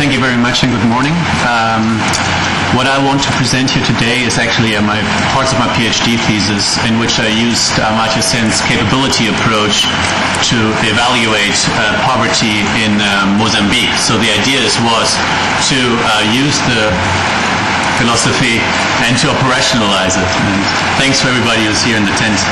Thank you very much and good morning. What I want to present here today is actually parts of my PhD thesis in which I used Amartya Sen's capability approach to evaluate poverty in Mozambique. So the idea was to use the philosophy and to operationalize it. And thanks to everybody who's here in the tent.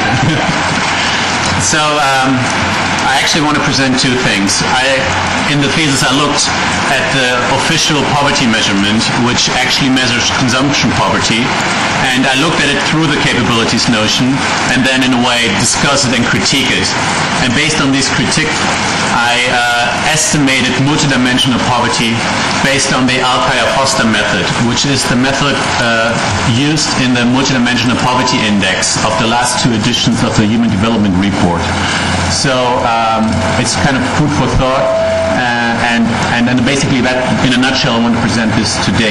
So I actually want to present two things. In the thesis, I looked at the official poverty measurement, which actually measures consumption poverty, and I looked at it through the capabilities notion, and then in a way discuss it and critique it. And based on this critique, I estimated multidimensional poverty based on the Alkaya-Foster method, which is the method used in the multidimensional poverty index of the last two editions of the Human Development Report. So it's kind of food for thought, and basically that, in a nutshell, I want to present this today.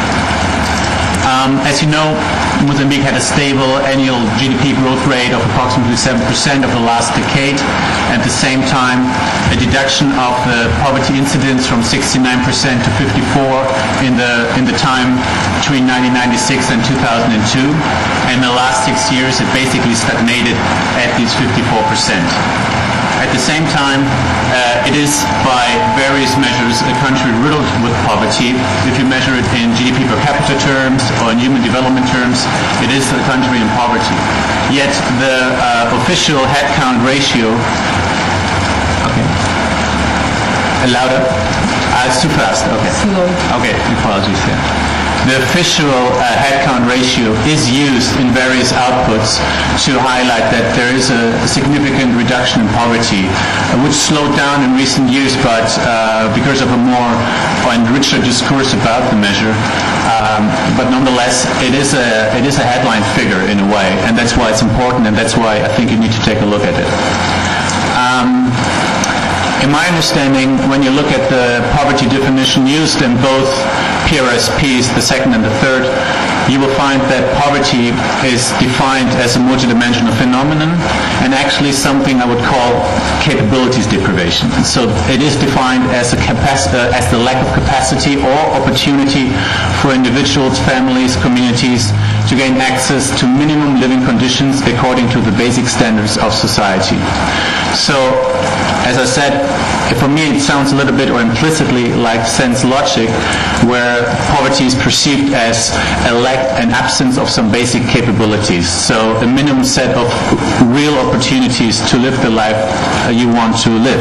As you know, Mozambique had a stable annual GDP growth rate of approximately 7% over the last decade. At the same time, a deduction of the poverty incidence from 69% to 54% in the time between 1996 and 2002. And the last 6 years, it basically stagnated at these 54%. At the same time, it is by various measures a country riddled with poverty. If you measure it in GDP per capita terms or in human development terms, it is a country in poverty. Yet the official headcount ratio, louder? It's too fast, okay. Slow. Okay, apologies, yeah. The official headcount ratio is used in various outputs to highlight that there is a significant reduction in poverty, which slowed down in recent years, but because of a more and richer discourse about the measure. But nonetheless, it is a headline figure in a way, and that's why it's important, and that's why I think you need to take a look at it. In my understanding, when you look at the poverty definition used in both PRSPs, the second and the third, you will find that poverty is defined as a multidimensional phenomenon and actually something I would call capabilities deprivation. So it is defined as the lack of capacity or opportunity for individuals, families, communities to gain access to minimum living conditions according to the basic standards of society. So, as I said, for me it sounds a little bit or implicitly like sense logic, where poverty is perceived as an absence of some basic capabilities. So a minimum set of real opportunities to live the life you want to live.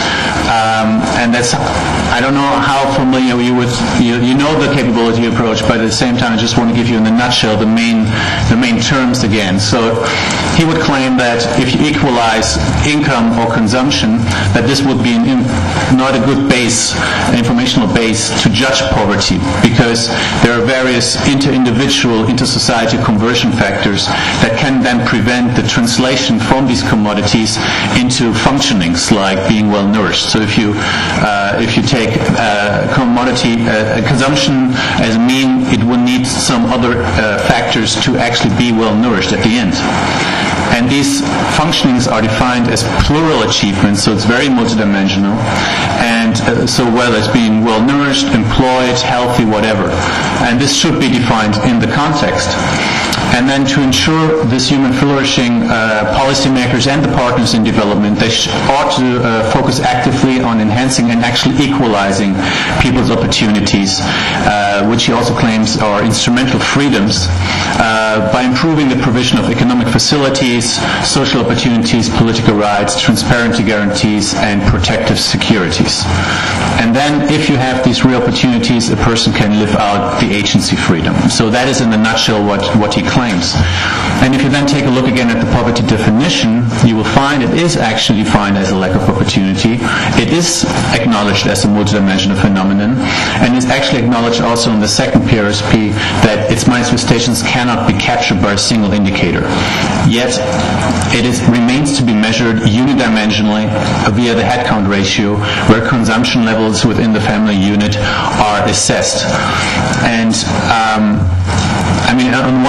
And that's, I don't know how familiar you with, you know the capability approach, but at the same time I just want to give you in a nutshell the main terms again. So he would claim that if you equalize income or consumption, that this would be not a good informational base to judge poverty, because there are various inter-individual, inter-society conversion factors that can then prevent the translation from these commodities into functionings like being well nourished. So if you take commodity consumption as a mean, it will need some other factors to actually be well nourished at the end. And these functionings are defined as plural achievements, so it's very multidimensional. And so whether it's being well nourished, employed, healthy, whatever. And this should be defined in the context. And then to ensure this human flourishing, policymakers and the partners in development, they ought to focus actively on enhancing and actually equalizing people's opportunities, which he also claims are instrumental freedoms, by improving the provision of economic facilities, social opportunities, political rights, transparency guarantees, and protective securities. And then if you have these real opportunities, a person can live out the agency freedom. So that is in a nutshell what he claims. And if you then take a look again at the poverty definition, you will find it is actually defined as a lack of opportunity. It is acknowledged as a multidimensional phenomenon, and it's actually acknowledged also in the second PRSP that its manifestations cannot be captured by a single indicator. Yet it remains to be measured unidimensionally via the headcount ratio, where consumption levels within the family unit are assessed. And I mean, on one side, this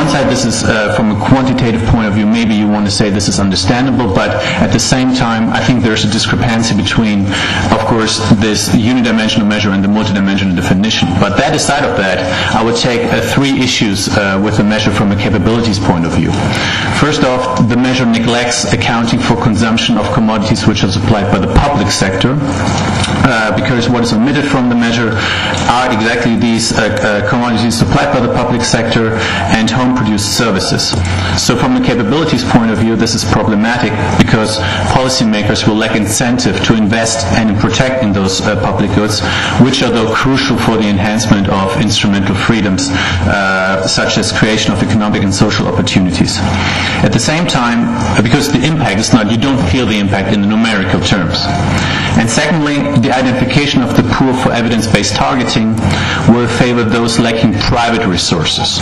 analysis from a quantitative point of view, maybe you want to say this is understandable, but at the same time, I think there's a discrepancy between, of course, this unidimensional measure and the multidimensional definition. But that aside of that, I would take three issues with the measure from a capabilities point of view. First off, the measure neglects accounting for consumption of commodities which are supplied by the public sector, because what is omitted from the measure are exactly these commodities supplied by the public sector and home-produced services. So from a capabilities point of view, this is problematic because policymakers will lack incentive to invest and protect in those public goods, which are though crucial for the enhancement of instrumental freedoms, such as creation of economic and social opportunities. At the same time, because the impact is not, you don't feel the impact in the numerical terms. And secondly, the identification of the poor for evidence-based targeting will favor those lacking private resources.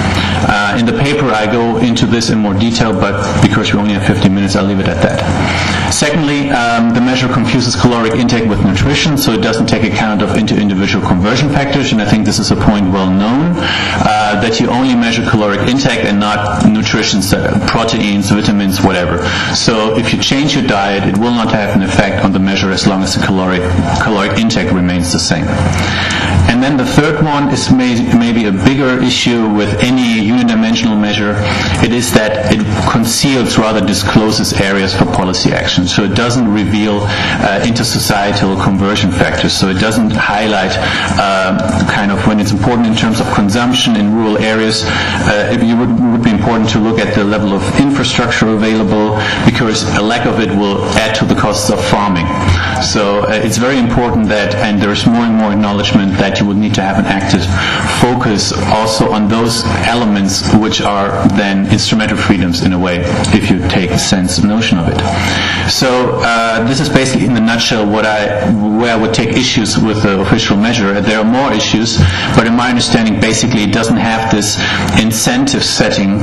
In the paper I go into this in more detail, but because we only have 15 minutes, I'll leave it at that. Secondly, the measure confuses caloric intake with nutrition, so it doesn't take account of individual conversion factors, and I think this is a point well known, that you only measure caloric intake and not nutrition, proteins, vitamins, whatever. So if you change your diet, it will not have an effect on the measure as long as the caloric intake remains the same. And then the third one is maybe a bigger issue with any unidimensional measure. It is that it conceals, rather discloses areas for policy action. So it doesn't reveal intersocietal conversion factors. So it doesn't highlight kind of when it's important in terms of consumption in rural areas. It would be important to look at the level of infrastructure available, because a lack of it will add to the costs of farming. So it's very important that, and there's more and more acknowledgement that you would need to have an active focus also on those elements which are then instrumental freedoms in a way, if you take a sense notion of it. So this is basically in a nutshell where I would take issues with the official measure. There are more issues, but in my understanding, basically it doesn't have this incentive setting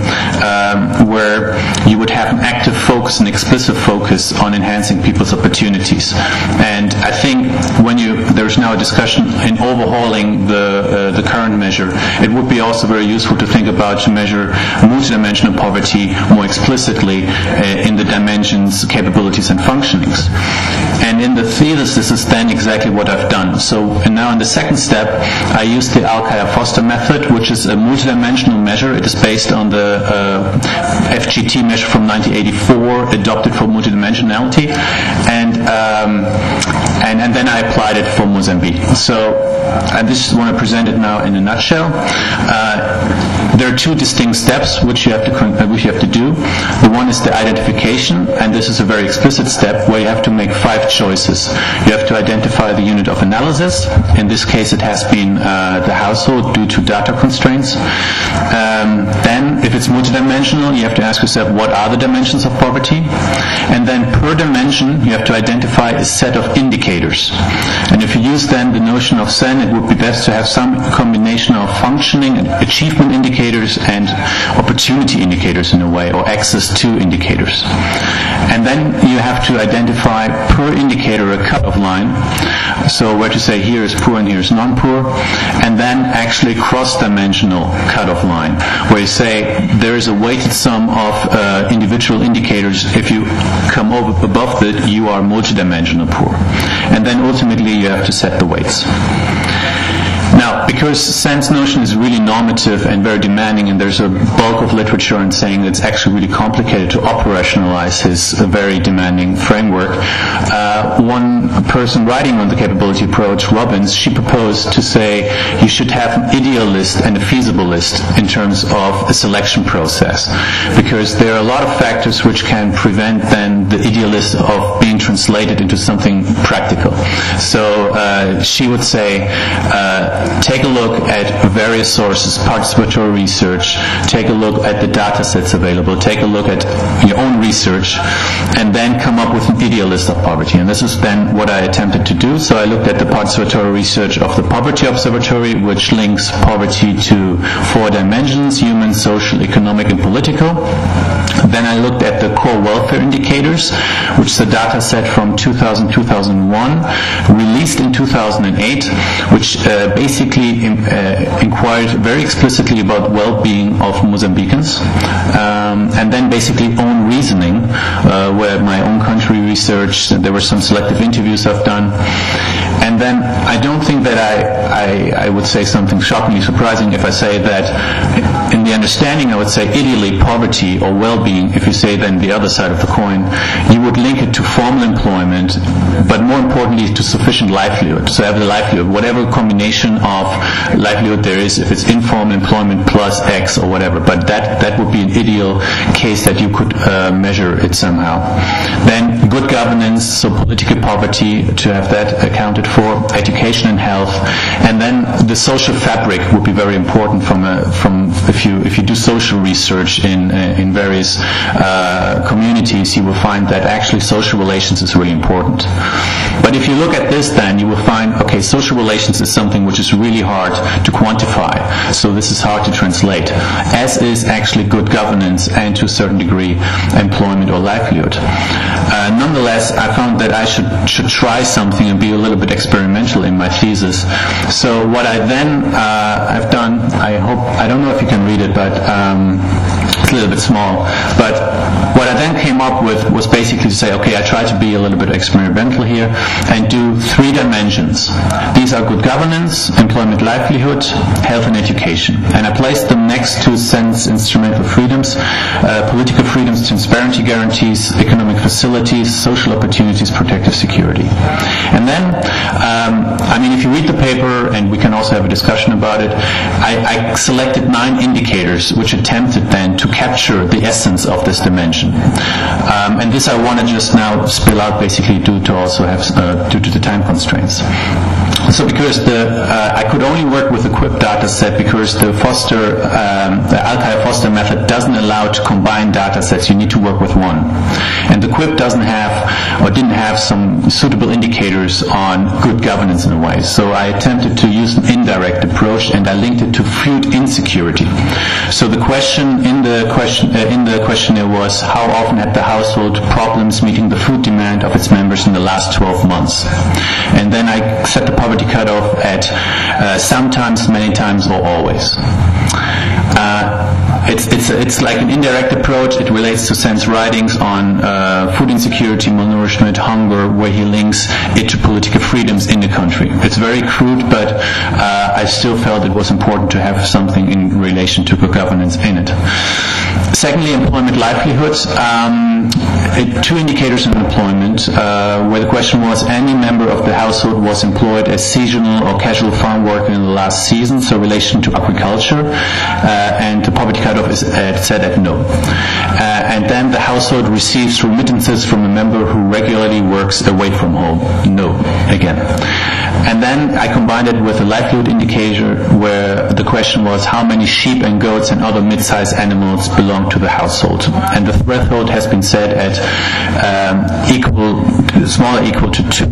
where you would have an active focus, an explicit focus on enhancing people's opportunities. And I think when there's now a discussion in overhauling the current measure, it would be also very useful to think about to measure multidimensional poverty more explicitly in the dimensions, capabilities, and functionings. And in the thesis, this is then exactly what I've done. So and now in the second step, I used the Alkire-Foster method, which is a multidimensional measure. It is based on the FGT measure from 1984, adopted for multidimensionality, and then I applied it for Mozambique. So I just want to present it now in a nutshell. There are two distinct steps which you have to do. The one is the identification, and this is a very explicit step where you have to make 5 choices. You have to identify the unit of analysis. In this case, it has been the household due to data constraints. Then, if it's multidimensional, you have to ask yourself, what are the dimensions of poverty? And then per dimension, you have to identify a set of indicators. And if you use then the notion of SEN, it would be best to have some combination of functioning and achievement indicators and opportunity indicators in a way, or access to indicators. And then you have to identify per indicator a cutoff line. So where to say here is poor and here is non-poor, and then actually cross-dimensional cutoff line, where you say there is a weighted sum of individual indicators. If you come above it, you are multidimensional poor. And then ultimately you have to set the weights. Now, because Sen's notion is really normative and very demanding, and there's a bulk of literature in saying that it's actually really complicated to operationalize his very demanding framework, one person writing on the capability approach, Robbins, she proposed to say you should have an ideal list and a feasible list in terms of a selection process, because there are a lot of factors which can prevent then the ideal list of being translated into something practical. So she would say, take a look at various sources, participatory research, take a look at the data sets available, take a look at your own research, and then come up with an ideal list of poverty. And this is then what I attempted to do. So I looked at the participatory research of the Poverty Observatory, which links poverty to 4 dimensions: human, social, economic, and political. Then I looked at the core welfare indicators, which is a data set from 2000-2001, released in 2008, which basically inquired very explicitly about well-being of Mozambicans, and then basically own reasoning, where my own country research, there were some selective interviews I've done. And then I don't think that I would say something shockingly surprising if I say that in the understanding, I would say ideally poverty or well-being, if you say then the other side of the coin, you would link it to formal employment, but more importantly to sufficient livelihood. So have the livelihood, whatever combination of livelihood there is, if it's informal employment plus X or whatever, but that would be an ideal case that you could measure it somehow. Then good governance, so political poverty, to have that accounted for, education and health, and then the social fabric would be very important from if you do social research in various communities, you will find that actually social relations is really important. But if you look at this, then you will find, okay, social relations is something which is really hard to quantify, so this is hard to translate, as is actually good governance and to a certain degree employment or livelihood. Nonetheless, I found that I should try something and be a little bit experimental in my thesis. So what I then I've done, I don't know if you can read it, but it's a little bit small, but what I then came up with was basically to say, okay, I try to be a little bit experimental here and do 3 dimensions. These are good governance, employment, livelihood, health and education. And I placed them next to Sen's instrumental freedoms, political freedoms, transparency guarantees, economic facilities, social opportunities, protective security. And then, if you read the paper, and we can also have a discussion about it, I selected 9 indicators which attempted then to capture the essence of this dimension. And this I want to just now spill out basically due to the time constraints. So because I could only work with the QUIP data set because the Alkire-Foster method doesn't allow to combine data sets. You need to work with one. And the QUIP didn't have some suitable indicators on good governance in a way. So I attempted to use an indirect approach, and I linked it to food insecurity. So the question in the questionnaire was, how often had the household problems meeting the food demand of its members in the last 12 months? And then I set the poverty cutoff at sometimes, many times, or always. It's like an indirect approach. It relates to Sen's writings on food insecurity, malnourishment, hunger, where he links it to political freedoms in the country. It's very crude, but I still felt it was important to have something in relation to good governance in it. Secondly, employment livelihoods. 2 indicators in employment, where the question was any member of the household was employed as seasonal or casual farm worker in the last season, so relation to agriculture, and the poverty cutoff is set at no. And then the household receives remittances from a member who regularly works away from home. No, again. And then I combined it with a livelihood indicator where the question was how many sheep and goats and other mid-sized animals belong to the household. And the threshold has been set at smaller equal to 2.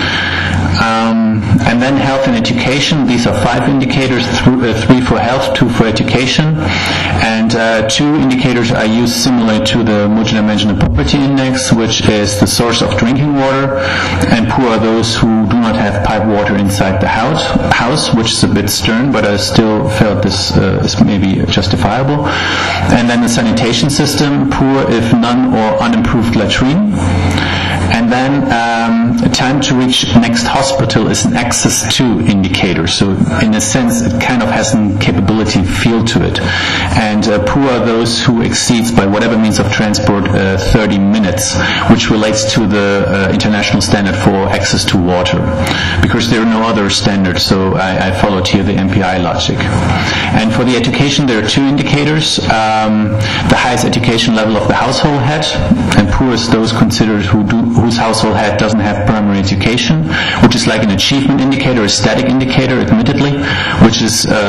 And then health and education. These are 5 indicators, 3 for health, 2 for education. And 2 indicators I use similar to the multidimensional poverty index, which is the source of drinking water, and poor are those who do not have pipe water inside the house, which is a bit stern, but I still felt this is maybe justifiable. And then the sanitation system, poor if none or unimproved latrine. And then time to reach next hospital is an access to indicator. So in a sense, it kind of has a capability feel to it. And poor are those who exceeds by whatever means of transport 30 minutes, which relates to the international standard for access to water. Because there are no other standards, so I followed here the MPI logic. And for the education, there are 2 indicators. The highest education level of the household head, and poor is those considered whose household head doesn't have primary education, which is like an achievement indicator, a static indicator, admittedly. differently, which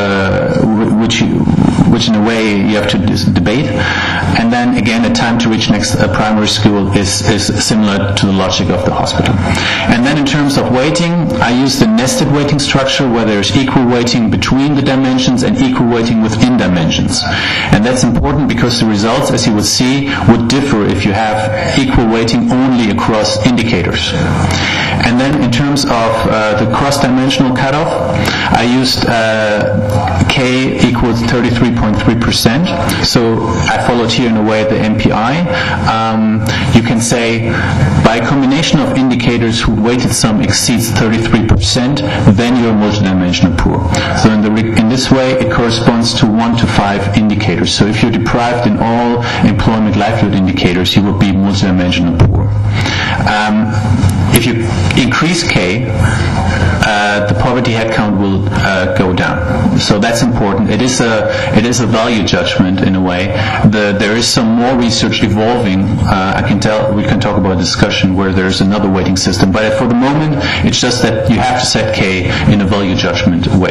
in a way you have to debate. And then again, the time to reach next primary school is similar to the logic of the hospital. And then in terms of weighting, I use the nested weighting structure where there's equal weighting between the dimensions and equal weighting within dimensions. And that's important because the results, as you will see, would differ if you have equal weighting only across indicators. And then in terms of the cross-dimensional cutoff, I used K equals 33.3%. So I followed here in a way the MPI. You can say by a combination of indicators whose weighted sum exceeds 33%, then you're multidimensional poor. So in this way, it corresponds to 1 to 5 indicators. So if you're deprived in all employment livelihood indicators, you will be multidimensional poor. If you increase K, the poverty head count will go down. So that's important. It is a value judgment in a way. There is some more research evolving. We can talk about a discussion where there's another weighting system. But for the moment, it's just that you have to set K in a value judgment way.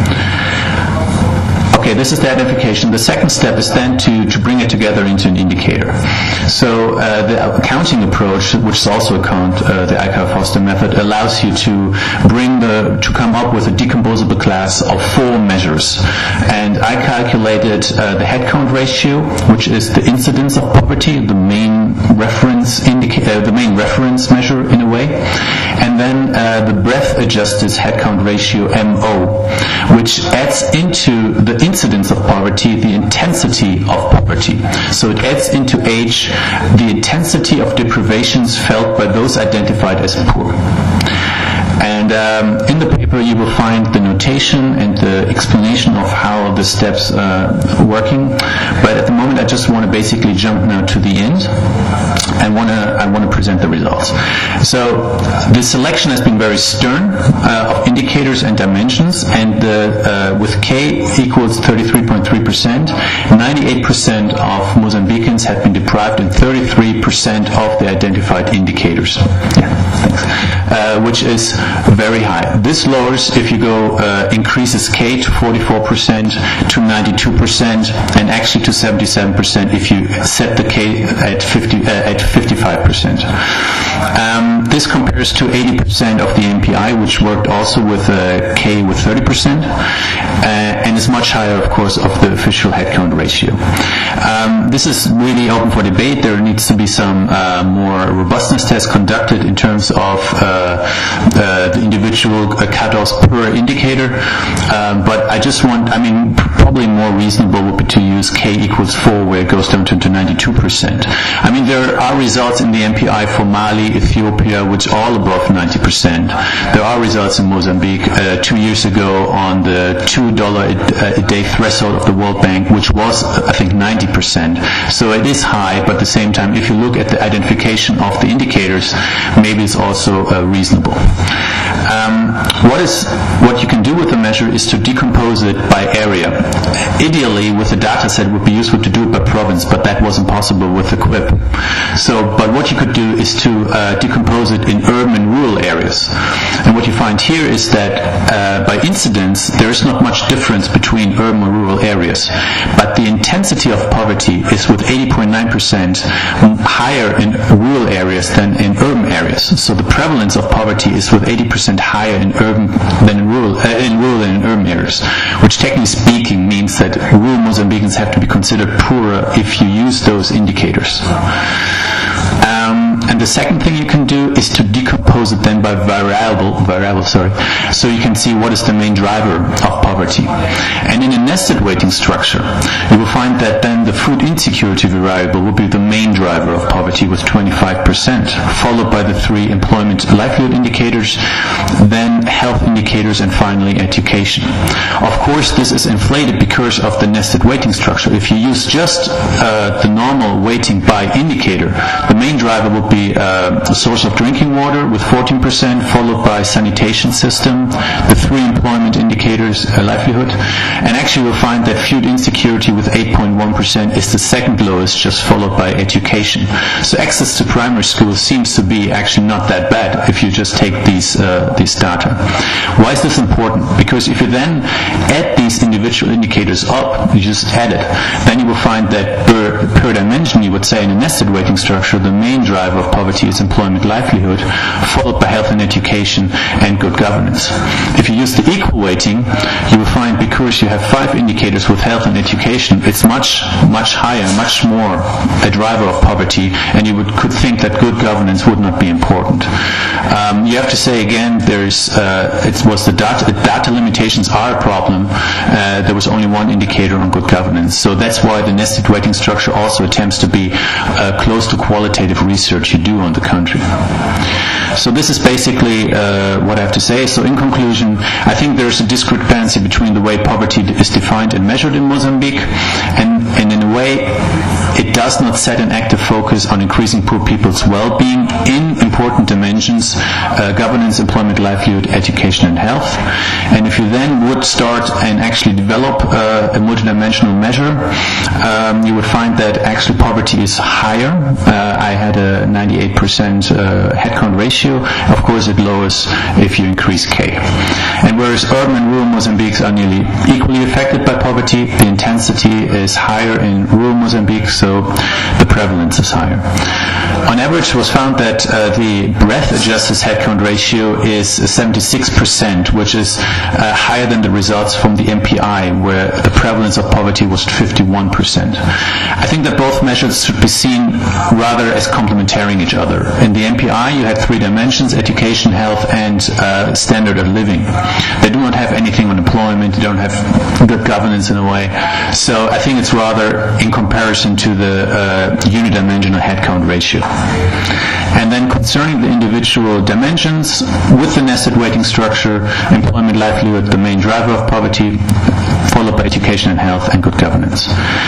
Okay, this is the identification. The second step is then to bring it together into an indicator. So the accounting approach, which is also the Eichler-Foster method, allows you to come up with a decomposable class of 4 measures. And I calculated the headcount ratio, which is the incidence of poverty, the main reference measure in a way, and then the breadth-adjusted headcount ratio (MO), which adds into the incidence of poverty the intensity of poverty. So it adds into H the intensity of deprivations felt by those identified as poor. And in the paper you will find the notation and the explanation of how the steps are working. But at the moment I just want to basically jump now to the end. I want to present the results. So the selection has been very stern of indicators and dimensions, and with K equals 33.3%, 98% of Mozambicans have been deprived and 33% of the identified indicators. Yeah, thanks. Which is very high. This lowers if you go increases K to 44%, to 92%, and actually to 77% if you set the K at 55%. This compares to 80% of the MPI, which worked also with K with 30%, and is much higher, of course, of the official headcount ratio. This is really open for debate. There needs to be some more robustness tests conducted in terms of the individual cutoffs per indicator, but probably more reasonable would be to use K equals 4, where it goes down to 92%. There are results in the MPI for Mali, Ethiopia, which are all above 90%. There are results in Mozambique 2 years ago on the $2 a day threshold of the World Bank, which was, I think, 90%. So it is high, but at the same time, if you look at the identification of the indicators, maybe it's also reasonable. What you can do with the measure is to decompose it by area. Ideally, with a data set, it would be useful to do it by province, but that wasn't possible with the QUIP. But what you could do is to decompose it in urban and rural areas. And what you find here is that by incidence, there is not much difference between urban and rural areas. But the intensity of poverty is with 80.9% higher in rural areas than in urban areas. So the prevalence of poverty is with 80% higher in urban than in rural and in urban areas, which technically speaking means that rural Mozambicans have to be considered poorer if you use those indicators. And the second thing you can do is to decompose it then by variable. So you can see what is the main driver of poverty. And in a nested weighting structure, you will find that then the food insecurity variable will be the main driver of poverty with 25%, followed by the 3 employment livelihood indicators, then health indicators, and finally education. Of course, this is inflated because of the nested weighting structure. If you use just the normal weighting by indicator, the main driver will be the source of drinking water with 14%, followed by sanitation system, the 3 employment indicators, livelihood, and actually you'll find that food insecurity with 8.1% is the second lowest, just followed by education. So access to primary school seems to be actually not that bad if you just take these data. Why is this important? Because if you then add these individual indicators up, you just add it, then you will find that per dimension, you would say in a nested weighting structure, the main driver of poverty is employment, livelihood, followed by health and education and good governance. If you use the equal weighting, you will find because you have 5 indicators with health and education, it's much higher, much more a driver of poverty, and you could think that good governance would not be important. You have to say again, the data limitations are a problem. There was only 1 indicator on good governance, so that's why the nested weighting structure also attempts to be close to qualitative research you do on the country. So this is basically what I have to say. So in conclusion, I think there's a discrepancy between the way poverty is defined and measured in Mozambique, and in a way it does not set an active focus on increasing poor people's well-being in important dimensions, governance, employment, livelihood, education and health. And if you then would start and actually develop a multidimensional measure, you would find that actually poverty is higher. I had a 98% headcount ratio. Of course it lowers if you increase K. And whereas urban and rural Mozambique are nearly equally affected by poverty, the intensity is higher in rural Mozambique, so the prevalence is higher. On average, it was found that the breadth-adjusted headcount ratio is 76%, which is higher than the results from the MPI, where the prevalence of poverty was 51%. I think that both measures should be seen rather as complementing each other. In the MPI, you had 3 dimensions: education, health, and standard of living. They do not have anything on employment. They don't have good governance in a way. So I think it's rather in comparison to the unidimensional headcount ratio. And then concerning the individual dimensions, with the nested weighting structure, employment, livelihood, the main driver of poverty, followed by education and health and good governance.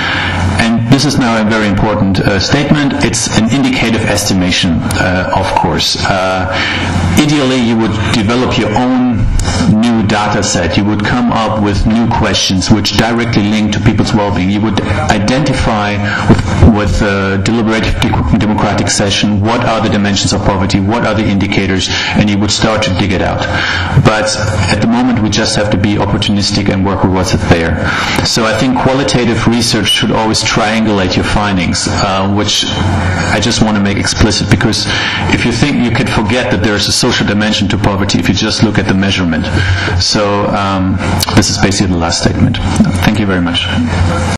And this is now a very important statement. It's an indicative estimation, of course. Ideally, you would develop your own new data set. You would come up with new questions which directly link to people's well-being. You would identify with deliberative democratic session what are the dimensions of poverty, what are the indicators, and you would start to dig it out. But at the moment, we just have to be opportunistic and work with what's there. So I think qualitative research should always triangulate your findings, which I just want to make explicit, because if you think, you could forget that there is a social dimension to poverty if you just look at the measurement. So this is basically the last statement. Thank you very much.